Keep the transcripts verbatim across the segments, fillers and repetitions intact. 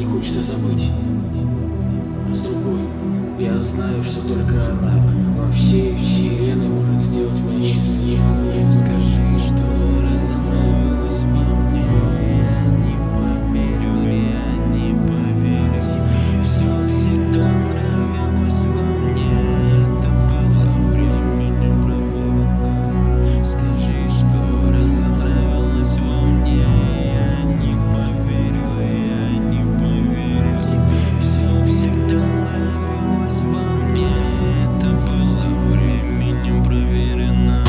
хочется забыть. А с другой, я знаю, что только она во всей вселенной может сделать меня счастливым. Скажи, что разонравилось во мне. Я не поверю, я не поверю. Тебе все всегда нравилось во мне. Это было временем проверено. Скажи, что разонравилось во мне. Я не поверю, я не поверю. Тебе все всегда нравилось во мне. Это было временем проверено.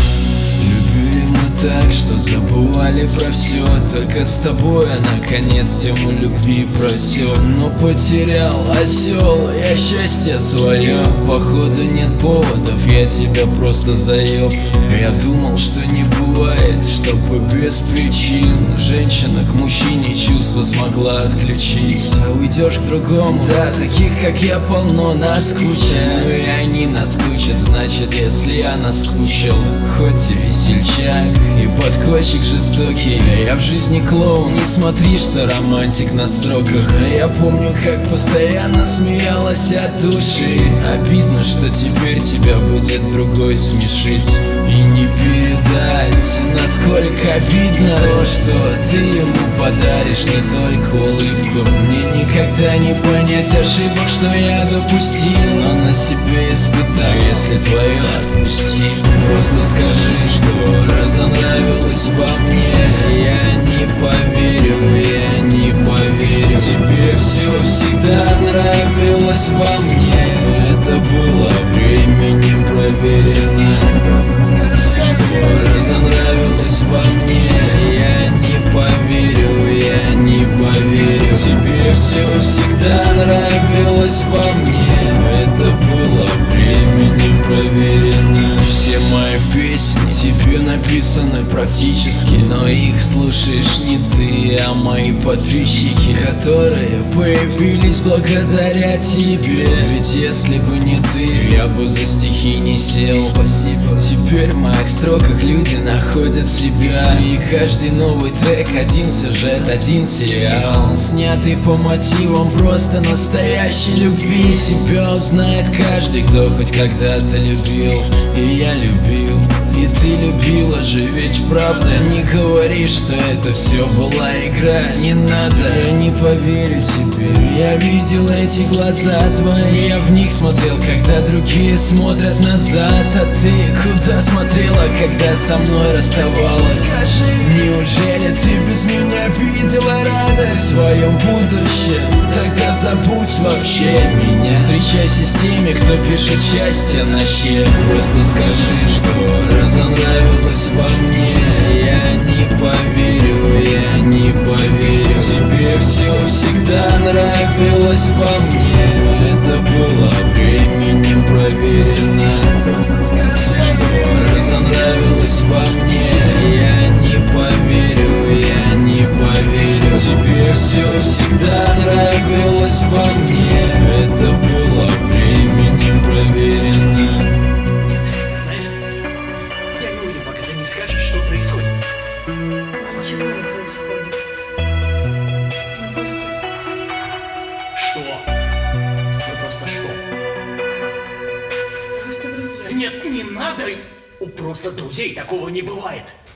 Любили мы так, что забывали про все. Только с тобой я наконец тему любви просел. Но потерял осел, я счастье свое. Походу нет поводов, я тебя просто заеб. Я думал, что не бывает, чтобы без причин женщина к мужчине чувства смогла отключить. А уйдешь к другому, да, таких как я полно наскучат. Ну и они наскучат, значит, если я наскучил. Хоть и весельчак, и подкольщик жестокий, я в жизни клоун. Не смотри, что романтик на строках. Я помню, как постоянно смеялась от души. Обидно, что теперь тебя будет другой смешить. И не передать, насколько обидно то, что ты ему подаришь не только улыбку. Мне никогда не понять ошибок, что я допустил, но на себе испытай, если твое отпусти. Просто скажи, что разонравилось во мне. Я не поверю, я не поверю. Тебе все всегда нравилось во мне. Это было временем проверено. Просто скажи, что разонравилось во мне. Я не поверю, я не поверю. Тебе все всегда нравилось во мне. Это было временем проверено. Все мои песни тебе написаны практически, но их слушаешь не ты, а мои подписчики, которые появились благодаря тебе. Ведь если бы не ты, я бы за стихи не сел. Спасибо. Теперь в моих строках люди находят себя, и каждый новый трек один сюжет, один сериал, снятый по мотивам просто настоящей любви. Себя узнает каждый, кто хоть когда-то любил. И я любил, и ты любила же, ведь правда. Не говори, что это все была игра, не надо. Я не поверю тебе, я видел эти глаза твои. Я в них смотрел, когда другие смотрят назад. А ты куда смотрела, когда со мной расставалась? Скажи, неужели ты без меня видела радость в своем будущем? Тогда забудь вообще меня. Встречайся с теми, кто пишет счастье на щеке. Просто скажи, что разонравилось во мне. Я не поверю, я не поверю. Тебе все всегда нравилось во мне. Это было временем проверено. Просто скажи, что разонравилось во мне. Я не поверю, я не поверю. Тебе все всегда нравилось во мне. Это было временем проверено. Знаешь, я не уйду, пока ты не скажешь, что происходит. Ничего не происходит. Мы просто... Что? Вы просто что? просто друзья. Нет, не надо! У просто друзей такого не бывает.